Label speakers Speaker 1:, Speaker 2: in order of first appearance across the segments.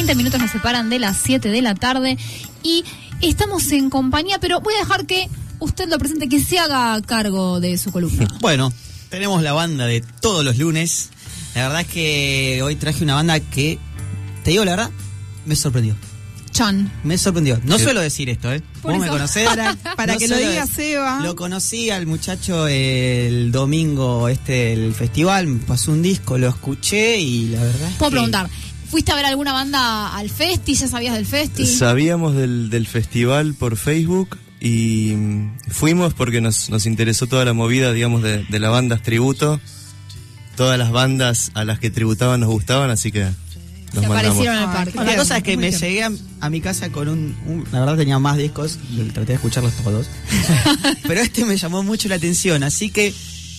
Speaker 1: 20 minutos nos separan de las 7 de la tarde y estamos en compañía, pero voy a dejar que usted lo presente, que se haga cargo de su columna.
Speaker 2: Bueno, tenemos la banda de todos los lunes. La verdad es que hoy traje una banda que, te digo la verdad, me sorprendió.
Speaker 1: Chan.
Speaker 2: Me sorprendió. No suelo decir esto, ¿eh?
Speaker 1: Por
Speaker 2: Vos
Speaker 1: eso.
Speaker 2: me conocés.
Speaker 3: Para
Speaker 2: No
Speaker 3: que lo
Speaker 2: suelo
Speaker 3: diga
Speaker 2: decir.
Speaker 3: Seba.
Speaker 2: Lo conocí al muchacho el domingo del festival, me pasó un disco, lo escuché y la verdad es
Speaker 1: Puedo
Speaker 2: que...
Speaker 1: preguntar, ¿fuiste a ver alguna banda al festi? ¿Ya sabías del festi?
Speaker 4: Sabíamos del festival por Facebook y fuimos porque nos interesó toda la movida, digamos, de la banda tributo. Todas las bandas a las que tributaban nos gustaban, así que nos
Speaker 1: Se
Speaker 4: mandamos.
Speaker 1: aparecieron en el parque.
Speaker 2: La cosa es que me llegué a mi casa con la verdad tenía más discos, traté de escucharlos todos, pero este me llamó mucho la atención, así que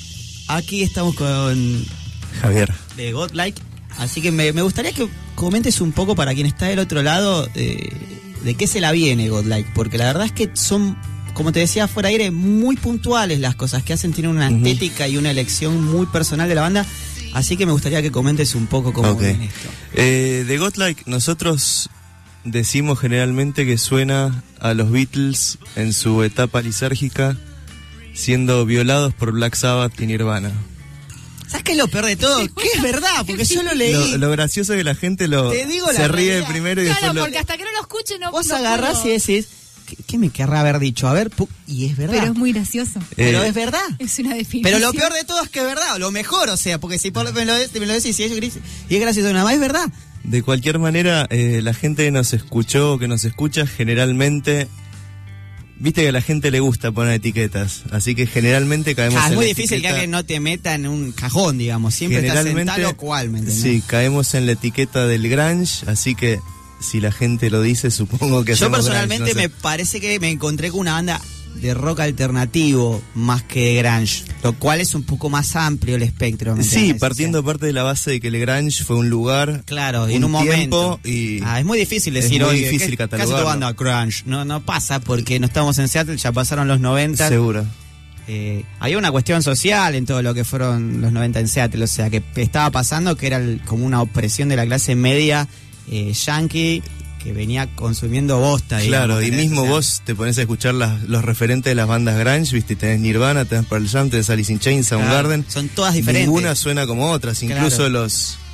Speaker 2: aquí estamos con
Speaker 4: Javier.
Speaker 2: de Godlike, así que me gustaría que comentes un poco para quien está del otro lado de qué se la viene Godlike, porque la verdad es que son, como te decía fuera de aire, muy puntuales las cosas que hacen, tienen una estética y una elección muy personal de la banda. Así que me gustaría que comentes un poco cómo viene esto.
Speaker 4: De Godlike, nosotros decimos generalmente que suena a los Beatles en su etapa lisérgica, siendo violados por Black Sabbath y Nirvana.
Speaker 2: ¿Sabes qué es lo peor de todo? Que es verdad, porque yo lo leí.
Speaker 4: Lo gracioso es que la gente
Speaker 2: Te digo la
Speaker 4: se ríe
Speaker 2: realidad.
Speaker 4: primero y
Speaker 1: Claro,
Speaker 4: después
Speaker 1: porque hasta que no lo escuche no.
Speaker 2: Vos
Speaker 1: no
Speaker 2: agarrás
Speaker 1: puedo.
Speaker 2: y decís, ¿qué me querrá haber dicho? A ver, y es verdad.
Speaker 1: Pero es muy gracioso.
Speaker 2: Pero es verdad.
Speaker 1: Es una definición.
Speaker 2: Pero lo peor de todo es que es verdad, lo mejor, o sea, porque si me lo decís y es gracioso nada más, es verdad.
Speaker 4: De cualquier manera, la gente que nos escuchó, que nos escucha, generalmente, viste que a la gente le gusta poner etiquetas, así que generalmente caemos en
Speaker 2: Es muy
Speaker 4: la
Speaker 2: difícil
Speaker 4: etiqueta.
Speaker 2: que alguien no te meta en un cajón, digamos, siempre estás en tal o cual, ¿me entendés?
Speaker 4: Sí, caemos en la etiqueta del grunge, así que si la gente lo dice, supongo que
Speaker 2: Yo
Speaker 4: hacemos
Speaker 2: personalmente
Speaker 4: grunge, no sé.
Speaker 2: me parece que me encontré con una banda de rock alternativo más que de grunge, lo cual es un poco más amplio el espectro. ¿me
Speaker 4: Sí,
Speaker 2: entendés?
Speaker 4: partiendo
Speaker 2: O sea,
Speaker 4: parte de la base de que el grunge fue un lugar,
Speaker 2: claro, en un
Speaker 4: tiempo
Speaker 2: momento.
Speaker 4: y
Speaker 2: Es muy difícil
Speaker 4: es
Speaker 2: decir
Speaker 4: muy
Speaker 2: hoy
Speaker 4: difícil
Speaker 2: ¿qué
Speaker 4: catalogarlo.
Speaker 2: hace tu banda grunge? No pasa porque no estamos en Seattle, ya pasaron los 90.
Speaker 4: seguro.
Speaker 2: Había una cuestión social en todo lo que fueron los 90 en Seattle, o sea, que estaba pasando que era como una opresión de la clase media yankee que venía consumiendo bosta.
Speaker 4: Claro,
Speaker 2: digamos,
Speaker 4: y
Speaker 2: ¿entendés?
Speaker 4: mismo
Speaker 2: O sea,
Speaker 4: vos te pones a escuchar los referentes de las bandas grunge, viste, tenés Nirvana, tenés Pearl Jam, tenés Alice in Chains, Soundgarden.
Speaker 2: son todas diferentes.
Speaker 4: Ninguna suena como otras, incluso
Speaker 2: Claro.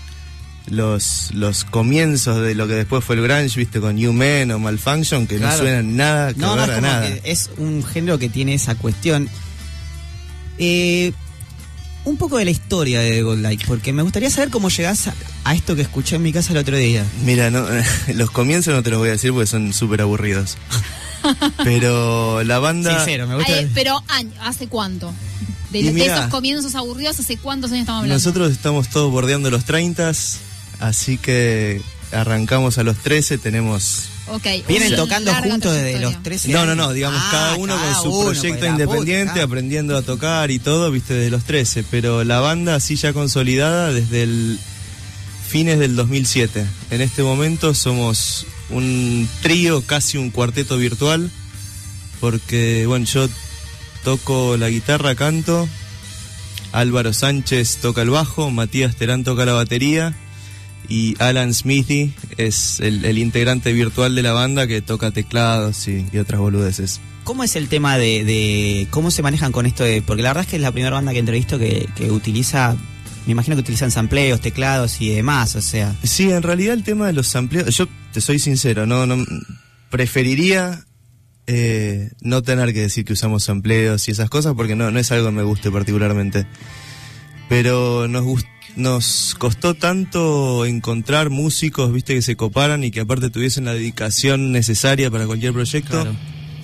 Speaker 4: los comienzos de lo que después fue el grunge, viste, con New Men o Malfunction, que
Speaker 2: Claro.
Speaker 4: no suenan nada que
Speaker 2: No,
Speaker 4: ver
Speaker 2: es
Speaker 4: a
Speaker 2: como
Speaker 4: nada.
Speaker 2: que es un género que tiene esa cuestión. Un poco de la historia de Godlike, porque me gustaría saber cómo llegás a esto que escuché en mi casa el otro día.
Speaker 4: Mira, no, los comienzos no te los voy a decir porque son súper aburridos. Pero la banda...
Speaker 2: Sincero, me gusta.
Speaker 1: Pero, ¿hace cuánto? De
Speaker 4: mirá,
Speaker 1: esos comienzos aburridos, ¿hace cuántos años estamos hablando?
Speaker 4: Nosotros estamos todos bordeando los 30, así que arrancamos a los 13, tenemos...
Speaker 1: Ok.
Speaker 2: Vienen
Speaker 1: una
Speaker 2: tocando
Speaker 1: larga
Speaker 2: juntos desde
Speaker 1: trayectoria.
Speaker 2: los 13
Speaker 4: No,
Speaker 2: años.
Speaker 4: digamos, cada uno con su
Speaker 2: uno,
Speaker 4: proyecto
Speaker 2: pues, la
Speaker 4: independiente,
Speaker 2: puta.
Speaker 4: aprendiendo a tocar y todo, viste, desde los 13, pero la banda así ya consolidada desde el fines del 2007. En este momento somos un trío, casi un cuarteto virtual, porque, bueno, yo toco la guitarra, canto, Álvaro Sánchez toca el bajo, Matías Terán toca la batería, y Alan Smithy es el integrante virtual de la banda que toca teclados y otras boludeces.
Speaker 2: ¿Cómo es el tema de cómo se manejan con esto de...? Porque la verdad es que es la primera banda que entrevisto que utiliza... Me imagino que utilizan sampleos, teclados y demás, o sea...
Speaker 4: Sí, en realidad el tema de los sampleos, yo te soy sincero, no preferiría no tener que decir que usamos sampleos y esas cosas porque no es algo que me guste particularmente. Pero nos costó tanto encontrar músicos, viste, que se coparan y que aparte tuviesen la dedicación necesaria para cualquier proyecto.
Speaker 2: Claro.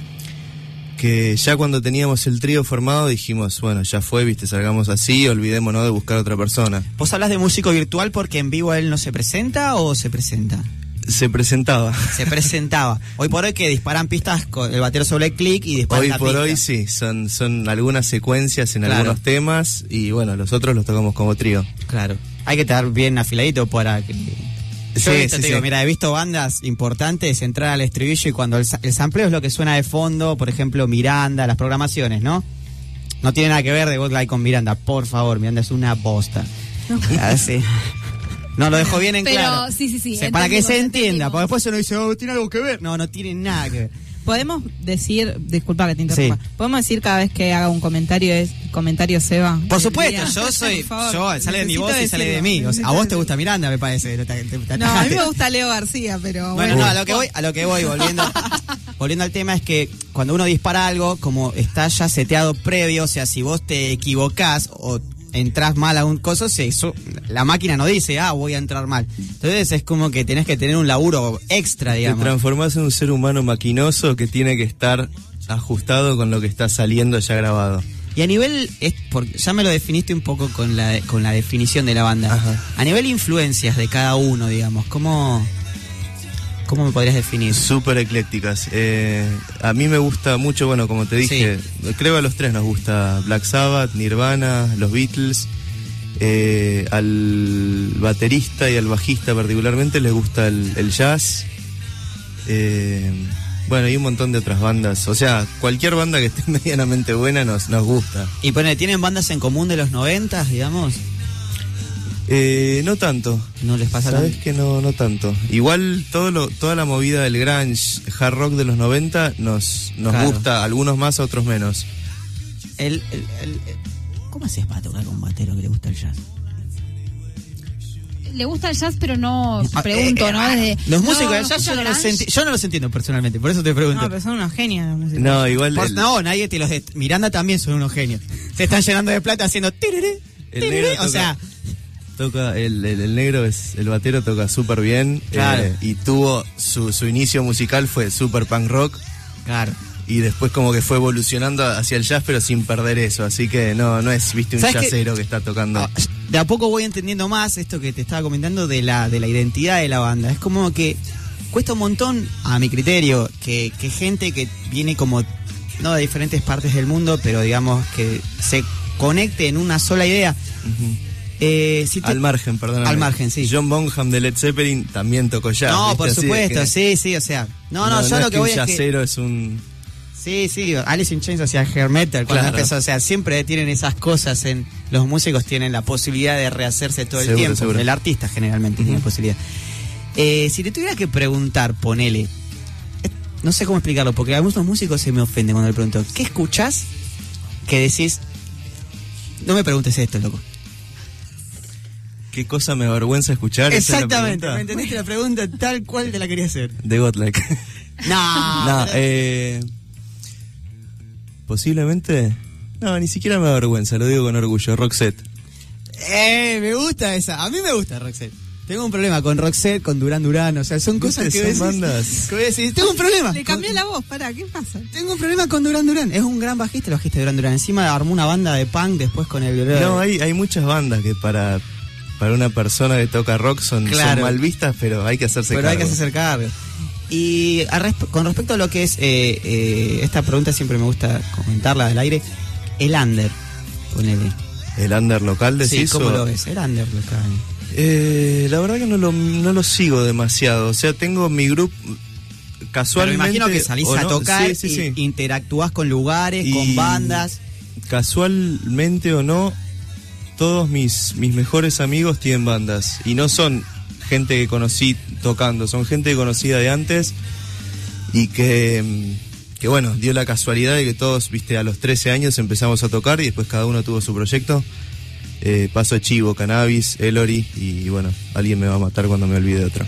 Speaker 4: Que ya cuando teníamos el trío formado dijimos, bueno, ya fue, viste, salgamos así, olvidémonos de buscar otra persona.
Speaker 2: ¿Vos hablas de músico virtual porque en vivo él no se presenta o se presenta?
Speaker 4: Se presentaba.
Speaker 2: Se presentaba. Hoy por hoy que disparan pistas con el batero sobre clic y disparan
Speaker 4: Hoy
Speaker 2: la
Speaker 4: por
Speaker 2: pista.
Speaker 4: hoy sí, son algunas secuencias en
Speaker 2: Claro.
Speaker 4: algunos temas y bueno, los otros los tocamos como trío.
Speaker 2: Claro. Hay que estar bien afiladito para que... Yo he visto, te digo, mira, he visto bandas importantes entrar al estribillo y cuando el sampleo es lo que suena de fondo, por ejemplo, Miranda, las programaciones, ¿no? No tiene nada que ver de Godlike con Miranda, por favor, Miranda es una bosta. Así. No, lo dejo bien en
Speaker 1: pero,
Speaker 2: claro.
Speaker 1: sí.
Speaker 2: Para que se entienda,
Speaker 1: entendimos.
Speaker 2: porque después uno dice, tiene algo que ver. No tiene nada que ver.
Speaker 3: Podemos decir, disculpa que te interrumpa,
Speaker 2: Sí.
Speaker 3: podemos decir cada vez que haga un comentario Seba.
Speaker 2: Por
Speaker 3: del
Speaker 2: supuesto,
Speaker 3: día?
Speaker 2: yo soy,
Speaker 3: Por favor,
Speaker 2: sale de mi
Speaker 3: necesito
Speaker 2: voz y sale de
Speaker 3: decirlo.
Speaker 2: mí. O sea, a vos te gusta Miranda, me parece.
Speaker 3: No, a mí me gusta Leo García, pero
Speaker 2: Bueno, no, a lo que voy, volviendo al tema, es que cuando uno dispara algo, como está ya seteado previo, o sea, si vos te equivocás o entras mal a un coso, la máquina no dice, voy a entrar mal. Entonces es como que tenés que tener un laburo extra,
Speaker 4: Te
Speaker 2: digamos.
Speaker 4: transformás en un ser humano maquinoso que tiene que estar ajustado con lo que está saliendo ya grabado.
Speaker 2: Y a nivel, porque ya me lo definiste un poco con la definición de la banda.
Speaker 4: Ajá.
Speaker 2: A nivel influencias de cada uno, digamos, ¿cómo me podrías definir?
Speaker 4: Súper eclécticas. A mí me gusta mucho, bueno, como te dije, creo a los tres nos gusta Black Sabbath, Nirvana, los Beatles. Al baterista y al bajista particularmente les gusta el jazz. Bueno, y un montón de otras bandas. O sea, cualquier banda que esté medianamente buena nos gusta.
Speaker 2: Y ¿tienen bandas en común de los 90, digamos?
Speaker 4: No tanto.
Speaker 2: ¿No les pasa
Speaker 4: Sabes
Speaker 2: tanto?
Speaker 4: que no tanto. Igual toda la movida del grunge, hard rock de los 90 nos
Speaker 2: Claro.
Speaker 4: gusta, algunos más, otros menos.
Speaker 2: ¿Cómo haces para tocar con un batero que le gusta el jazz?
Speaker 1: Le gusta el jazz, pero no, pregunto, ¿no? Desde,
Speaker 2: Los músicos
Speaker 1: no,
Speaker 2: del jazz yo
Speaker 1: grunge.
Speaker 2: no los entiendo personalmente, por eso te pregunto.
Speaker 3: No, pero son unos genios. los músicos.
Speaker 4: No, igual
Speaker 2: No, nadie te los... Miranda también son unos genios. Se están llenando de plata haciendo... tiriri,
Speaker 4: El
Speaker 2: tiriri,
Speaker 4: negro
Speaker 2: o
Speaker 4: toca-
Speaker 2: sea...
Speaker 4: toca el negro el batero toca súper bien.
Speaker 2: Claro.
Speaker 4: Y tuvo su inicio musical fue súper punk rock.
Speaker 2: Claro.
Speaker 4: Y después como que fue evolucionando hacia el jazz, pero sin perder eso. Así que no es, viste, un
Speaker 2: ¿Sabes qué?
Speaker 4: jazzero que está tocando.
Speaker 2: De a poco voy entendiendo más esto que te estaba comentando de la identidad de la banda. Es como que cuesta un montón, a mi criterio, que gente que viene como, no de diferentes partes del mundo, pero digamos que se conecte en una sola idea.
Speaker 4: Ujú. Al margen, perdón.
Speaker 2: Al margen, sí.
Speaker 4: John Bonham de Led Zeppelin también tocó jazz.
Speaker 2: No,
Speaker 4: ¿viste?
Speaker 2: por
Speaker 4: Así de
Speaker 2: supuesto,
Speaker 4: que
Speaker 2: sí, o sea... No, yo lo que
Speaker 4: un
Speaker 2: voy es que...
Speaker 4: jazzero es un...
Speaker 2: Sí, Alice in Chains hacía hair metal cuando
Speaker 4: Claro.
Speaker 2: empezó, o sea, siempre tienen esas cosas los músicos tienen la posibilidad de rehacerse todo el
Speaker 4: Seguro,
Speaker 2: tiempo,
Speaker 4: seguro.
Speaker 2: el artista generalmente tiene posibilidad. Si te tuviera que preguntar, ponele, no sé cómo explicarlo, porque algunos músicos se me ofenden cuando le pregunto, ¿qué escuchás que decís, no me preguntes esto, loco?
Speaker 4: ¿Qué cosa me avergüenza escuchar? ¿Esa es la
Speaker 2: Exactamente,
Speaker 4: pregunta?
Speaker 2: ¿me entendiste la pregunta tal cual te la quería hacer?
Speaker 4: De Godlike.
Speaker 2: No,
Speaker 4: Posiblemente... No, ni siquiera me avergüenza, lo digo con orgullo. Roxette.
Speaker 2: me gusta esa, a mí me gusta Roxette. Tengo un problema con Roxette, con Duran Duran, o sea, son cosas que
Speaker 4: Son
Speaker 2: decís,
Speaker 4: bandas.
Speaker 2: que voy a decir, tengo un problema.
Speaker 3: Le cambié la voz, ¿qué pasa?
Speaker 2: Tengo un problema con Duran Duran. Es un gran bajista, el bajista de Duran Duran. Encima armó una banda de punk después con el...
Speaker 4: No, hay muchas bandas que para una persona que toca rock son mal vistas, pero hay que hacerse
Speaker 2: Pero
Speaker 4: cargo.
Speaker 2: hay que hacerse cargo. Y con respecto a lo que es... esta pregunta siempre me gusta comentarla del aire. El under, ponele.
Speaker 4: ¿El under local decís?
Speaker 2: Sí, ¿cómo
Speaker 4: o-
Speaker 2: lo ves? El under local.
Speaker 4: La verdad que no lo sigo demasiado. O sea, tengo mi grupo
Speaker 2: Pero
Speaker 4: casualmente...
Speaker 2: me imagino que salís
Speaker 4: o
Speaker 2: a
Speaker 4: no,
Speaker 2: tocar
Speaker 4: sí.
Speaker 2: y interactúas con lugares,
Speaker 4: Y
Speaker 2: con bandas.
Speaker 4: Casualmente o no, todos mis mejores amigos tienen bandas. Y no son gente que conocí tocando, son gente conocida de antes y que bueno, dio la casualidad de que todos, viste, a los 13 años empezamos a tocar y después cada uno tuvo su proyecto. Paso Chivo, Cannabis, Elori y bueno, alguien me va a matar cuando me olvide de otro.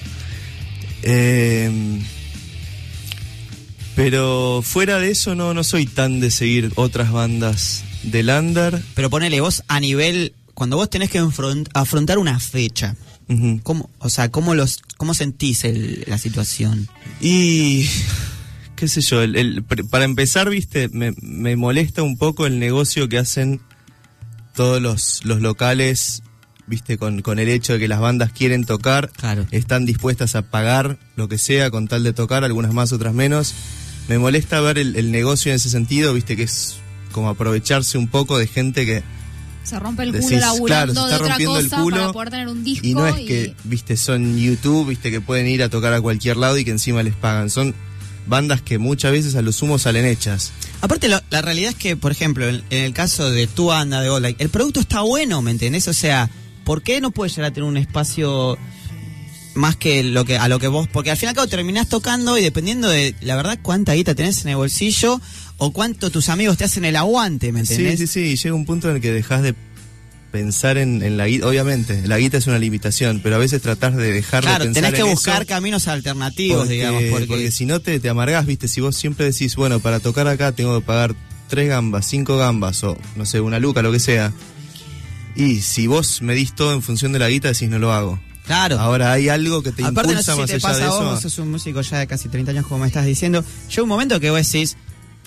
Speaker 4: Pero fuera de eso no soy tan de seguir otras bandas del under.
Speaker 2: Pero ponele vos a nivel... Cuando vos tenés que afrontar una fecha,
Speaker 4: Ujú.
Speaker 2: ¿cómo sentís la situación?
Speaker 4: Y qué sé yo, para empezar, viste, me molesta un poco el negocio que hacen todos los locales, viste, con el hecho de que las bandas quieren tocar,
Speaker 2: Claro.
Speaker 4: están dispuestas a pagar lo que sea con tal de tocar, algunas más, otras menos. Me molesta ver el negocio en ese sentido, viste, que es como aprovecharse un poco de gente que...
Speaker 1: Se rompe el culo
Speaker 4: Decís,
Speaker 1: laburando
Speaker 4: claro, se
Speaker 1: de
Speaker 4: está
Speaker 1: otra
Speaker 4: rompiendo el
Speaker 1: cosa
Speaker 4: culo,
Speaker 1: para poder tener un disco.
Speaker 4: Y no es que, viste, son YouTube, viste, que pueden ir a tocar a cualquier lado y que encima les pagan. Son bandas que muchas veces a lo sumo salen hechas.
Speaker 2: Aparte, la realidad es que, por ejemplo, en el caso de tu banda de Godlike, el producto está bueno, ¿me entendés? O sea, ¿por qué no puede llegar a tener un espacio más que a lo que vos? Porque al fin y al cabo terminás tocando y dependiendo de, la verdad, cuánta guita tenés en el bolsillo o cuánto tus amigos te hacen el aguante, ¿me entendés?
Speaker 4: Sí, llega un punto en el que dejás de pensar en la guita. Obviamente, la guita es una limitación, pero a veces tratás de dejar de pensar en eso.
Speaker 2: Claro, tenés que buscar caminos alternativos, digamos.
Speaker 4: Porque si no te amargás, ¿viste? Si vos siempre decís, bueno, para tocar acá tengo que pagar 3 gambas, 5 gambas o, no sé, una luca, lo que sea. Y si vos medís todo en función de la guita, decís, no lo hago.
Speaker 2: Claro.
Speaker 4: Ahora hay algo que te
Speaker 2: aparte,
Speaker 4: impulsa
Speaker 2: no sé si
Speaker 4: más
Speaker 2: te
Speaker 4: allá
Speaker 2: pasa
Speaker 4: de
Speaker 2: a vos,
Speaker 4: eso.
Speaker 2: vos sos un músico ya de casi 30 años, como me estás diciendo. Llega un momento que vos decís,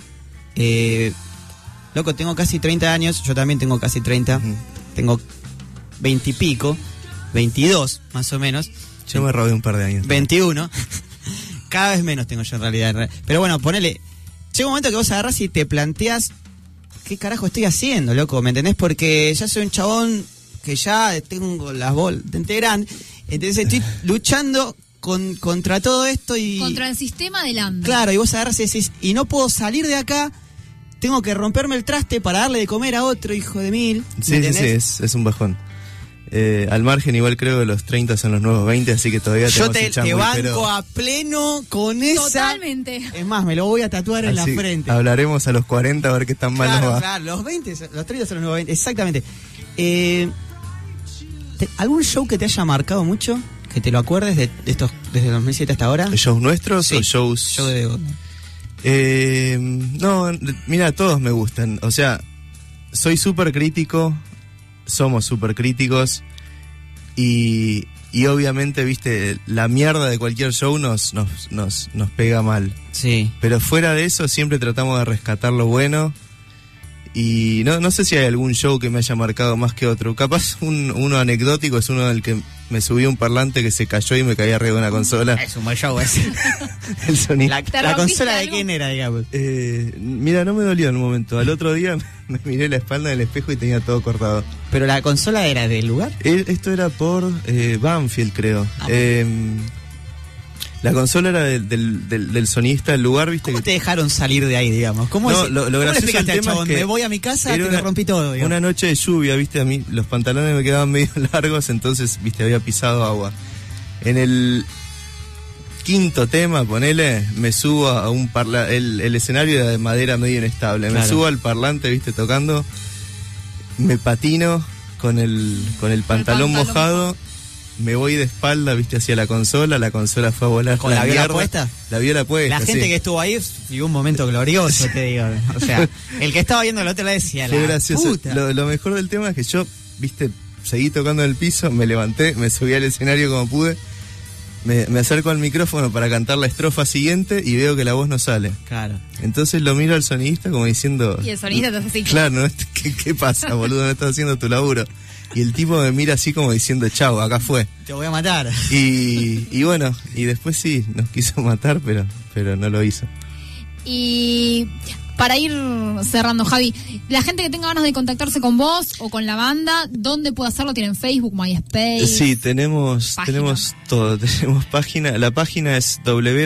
Speaker 2: loco, tengo casi 30 años, yo también tengo casi 30, tengo 20 y pico, 22 más o menos.
Speaker 4: Yo me robé un par de años.
Speaker 2: 21. Cada vez menos tengo yo en realidad. Pero bueno, ponele, llega un momento que vos agarrás y te planteás, ¿qué carajo estoy haciendo, loco? ¿Me entendés? Porque ya soy un chabón que ya tengo las bolas de integran, entonces estoy luchando contra todo esto y...
Speaker 1: Contra el sistema del ANDA.
Speaker 2: Claro, y vos agarrás y decís, y no puedo salir de acá, tengo que romperme el traste para darle de comer a otro hijo de mil.
Speaker 4: Sí, es un bajón. Al margen, igual creo que los 30 son los nuevos 20, así que todavía
Speaker 2: yo
Speaker 4: tenemos
Speaker 2: te banco a pleno con esa.
Speaker 1: Totalmente.
Speaker 2: Es más, me lo voy a tatuar en la
Speaker 4: así
Speaker 2: frente.
Speaker 4: Hablaremos a los 40 a ver qué tan mal nos va.
Speaker 2: Claro, los 20, los 30 son los nuevos 20, exactamente. ¿Algún show que te haya marcado mucho? Que te lo acuerdes de estos desde 2007 hasta ahora.
Speaker 4: ¿Shows nuestros
Speaker 2: sí,
Speaker 4: o shows?
Speaker 2: Show de God.
Speaker 4: No, mira, todos me gustan. O sea, soy súper crítico, somos súper críticos y obviamente, viste, la mierda de cualquier show nos pega mal.
Speaker 2: Sí.
Speaker 4: Pero fuera de eso siempre tratamos de rescatar lo bueno. Y no sé si hay algún show que me haya marcado más que otro. Capaz uno anecdótico es uno del que me subí a un parlante que se cayó y me caí arriba de una consola.
Speaker 2: Es un buen show ese.
Speaker 4: El sonido.
Speaker 2: La consola de quién era, digamos.
Speaker 4: Mira, no me dolió en un momento. Al otro día me miré la espalda en el espejo y tenía todo cortado.
Speaker 2: ¿Pero la consola era del lugar?
Speaker 4: Esto era por Banfield, creo. La consola era del sonista del lugar, ¿viste?
Speaker 2: ¿Cómo te dejaron salir de ahí, digamos? ¿Cómo
Speaker 4: lo gracioso del tema es que
Speaker 2: me voy a mi casa y me rompí todo, digamos.
Speaker 4: Una noche de lluvia, ¿viste? A mí los pantalones me quedaban medio largos, entonces, ¿viste? Había pisado agua. En el quinto tema, ponele, me subo a un parlante. El escenario era de madera medio inestable. Claro. Me subo al parlante, ¿viste? Tocando. Me patino con el pantalón mojado. Me voy de espalda, viste, hacia la consola fue a volar.
Speaker 2: ¿Con la viola puesta?
Speaker 4: La viola puesta,
Speaker 2: la gente
Speaker 4: sí.
Speaker 2: Que estuvo ahí vivió un momento glorioso, te digo. O sea, el que estaba viendo el otro le decía,
Speaker 4: qué
Speaker 2: la
Speaker 4: gracioso.
Speaker 2: Puta.
Speaker 4: Lo mejor del tema es que yo, viste, seguí tocando en el piso, me levanté, me subí al escenario como pude, me acerco al micrófono para cantar la estrofa siguiente y veo que la voz no sale.
Speaker 2: Claro.
Speaker 4: Entonces lo miro al sonidista como diciendo...
Speaker 1: Y el sonidista te hace así.
Speaker 4: Claro, ¿qué pasa, boludo? No estás haciendo tu laburo. Y el tipo me mira así como diciendo, chau, acá fue.
Speaker 2: Te voy a matar.
Speaker 4: Y bueno, y después sí, nos quiso matar, pero no lo hizo.
Speaker 1: Y para ir cerrando, Javi, la gente que tenga ganas de contactarse con vos o con la banda, ¿dónde puede hacerlo? ¿Tienen Facebook, MySpace?
Speaker 4: Sí, tenemos todo. Tenemos página. La página es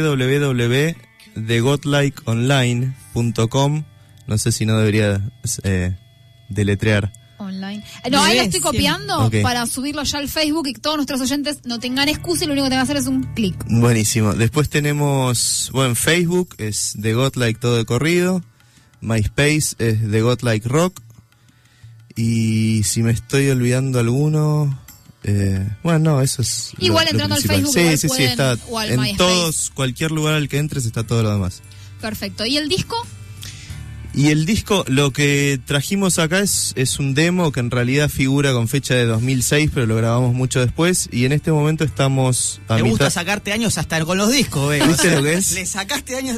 Speaker 4: www.thegodlikeonline.com. No sé si no debería deletrear.
Speaker 1: Online. No, ahí la estoy copiando para subirlo ya al Facebook y que todos nuestros oyentes no tengan excusa y lo único que tengan que hacer es un clic.
Speaker 4: Buenísimo. Después tenemos, bueno, Facebook es The Godlike todo de corrido. MySpace es The Godlike Rock. Y si me estoy olvidando alguno, bueno, no, eso es
Speaker 1: igual
Speaker 4: lo
Speaker 1: entrando
Speaker 4: principal.
Speaker 1: al Facebook
Speaker 4: sí, está
Speaker 1: o al
Speaker 4: en
Speaker 1: MySpace.
Speaker 4: todos, cualquier lugar al que entres está todo lo demás.
Speaker 1: Perfecto. ¿Y el disco?
Speaker 4: Y el disco, lo que trajimos acá es un demo que en realidad figura con fecha de 2006, pero lo grabamos mucho después. Y en este momento estamos a
Speaker 2: Me
Speaker 4: mitad...
Speaker 2: gusta sacarte años hasta con los discos,
Speaker 4: ¿Viste lo que es?
Speaker 2: Le sacaste años...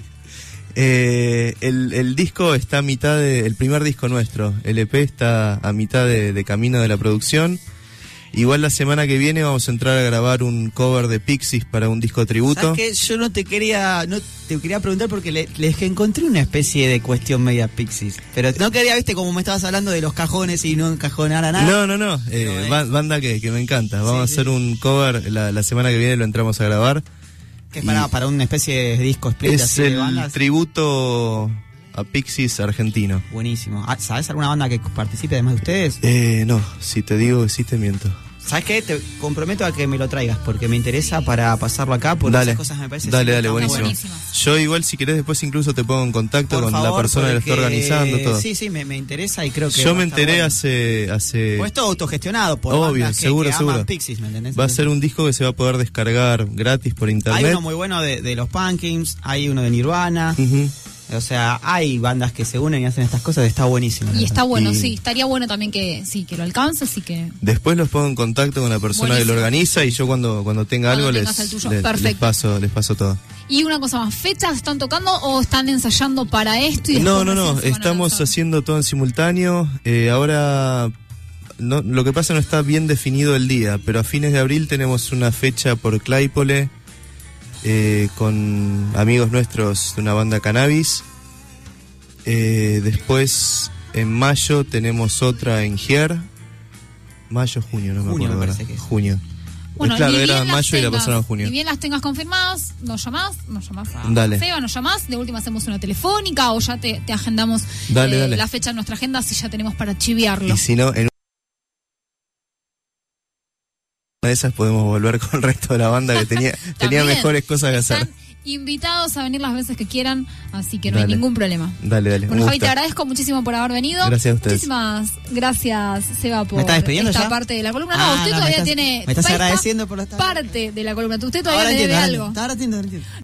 Speaker 4: El disco está a mitad de... El primer disco nuestro, el EP, está a mitad de camino de la producción. Igual la semana que viene vamos a entrar a grabar un cover de Pixies para un disco tributo.
Speaker 2: ¿Sabes qué? Yo no te quería preguntar porque les encontré una especie de cuestión media Pixies. Pero no quería, viste, como me estabas hablando de los cajones y no encajonar a nada.
Speaker 4: No. Banda que me encanta. Vamos a hacer un cover, la semana que viene lo entramos a grabar.
Speaker 2: ¿Qué es para una especie de disco split
Speaker 4: Es
Speaker 2: así
Speaker 4: el
Speaker 2: de bandas?
Speaker 4: tributo a Pixies argentino.
Speaker 2: Buenísimo. ¿Sabes alguna banda que participe además de ustedes?
Speaker 4: No, si te digo que sí te miento.
Speaker 2: ¿Sabes qué? Te comprometo a que me lo traigas porque me interesa para pasarlo acá porque
Speaker 4: Dale,
Speaker 2: esas cosas me parecen
Speaker 4: dale,
Speaker 2: siempre
Speaker 4: buenísimo.
Speaker 1: buenísimas.
Speaker 4: Yo igual si querés después incluso te pongo en contacto
Speaker 2: Por
Speaker 4: con
Speaker 2: favor,
Speaker 4: la persona que lo está
Speaker 2: porque-
Speaker 4: organizando, todo.
Speaker 2: Sí, me interesa y creo que
Speaker 4: Yo
Speaker 2: va
Speaker 4: me
Speaker 2: a estar
Speaker 4: enteré
Speaker 2: bueno.
Speaker 4: hace
Speaker 2: Pues todo autogestionado por
Speaker 4: Obvio,
Speaker 2: bandas que
Speaker 4: seguro,
Speaker 2: aman
Speaker 4: seguro.
Speaker 2: Pixies, ¿me entendés?
Speaker 4: va a ser un disco que se va a poder descargar gratis por internet.
Speaker 2: Hay uno muy bueno de los Pumpkins, hay uno de Nirvana.
Speaker 4: Ujú.
Speaker 2: O sea, hay bandas que se unen y hacen estas cosas, está buenísimo. la
Speaker 1: Y está
Speaker 2: verdad.
Speaker 1: bueno,
Speaker 4: Y-
Speaker 1: sí. Estaría bueno también que lo alcances y que...
Speaker 4: Después los pongo en contacto con la persona que lo
Speaker 1: Buenísimo.
Speaker 4: organiza y yo cuando tenga
Speaker 1: Cuando
Speaker 4: algo
Speaker 1: tengas el tuyo.
Speaker 4: les
Speaker 1: Perfecto.
Speaker 4: paso todo.
Speaker 1: Y una cosa más, ¿fechas están tocando o están ensayando para esto? Y después
Speaker 4: No,
Speaker 1: recién se van a
Speaker 4: estamos
Speaker 1: lanzar?
Speaker 4: haciendo todo en simultáneo. Ahora no, lo que pasa no está bien definido el día, pero a fines de abril tenemos una fecha por Claypole con amigos nuestros de una banda Cannabis. Después en mayo tenemos otra en Gier. Mayo, junio, no me
Speaker 2: Junio,
Speaker 4: acuerdo
Speaker 2: me
Speaker 4: ahora.
Speaker 2: parece que es.
Speaker 4: Junio.
Speaker 1: Bueno,
Speaker 4: Claro,
Speaker 1: ni
Speaker 4: era
Speaker 1: bien
Speaker 4: en
Speaker 1: las
Speaker 4: mayo y la
Speaker 1: tengas-
Speaker 4: pasaron a junio.
Speaker 1: Ni bien las tengas confirmadas, nos llamás a
Speaker 4: Dale.
Speaker 1: Seba, nos llamás, de última hacemos una telefónica o ya te agendamos
Speaker 4: Dale.
Speaker 1: la fecha en nuestra agenda si ya tenemos para chiviarlo.
Speaker 4: Y si no, en una de esas podemos volver con el resto de la banda que tenía
Speaker 1: También
Speaker 4: mejores cosas que hacer.
Speaker 1: están invitados a venir las veces que quieran, así que no hay
Speaker 4: Dale.
Speaker 1: ningún problema.
Speaker 4: Dale.
Speaker 1: Bueno,
Speaker 4: un
Speaker 1: Javi, te
Speaker 4: gusto.
Speaker 1: agradezco muchísimo por haber venido.
Speaker 4: Gracias a ustedes.
Speaker 1: Muchísimas gracias, Seba, por
Speaker 2: ¿Me estás despidiendo
Speaker 1: esta
Speaker 2: ya?
Speaker 1: parte de la columna.
Speaker 2: Ah,
Speaker 1: No, usted
Speaker 2: no,
Speaker 1: todavía
Speaker 2: me estás
Speaker 1: tiene...
Speaker 2: agradeciendo
Speaker 1: todavía está
Speaker 2: por la tarde.
Speaker 1: parte de la columna. Usted todavía
Speaker 2: Ahora
Speaker 1: le debe
Speaker 2: entiendo,
Speaker 1: algo.
Speaker 2: ahora entiendo.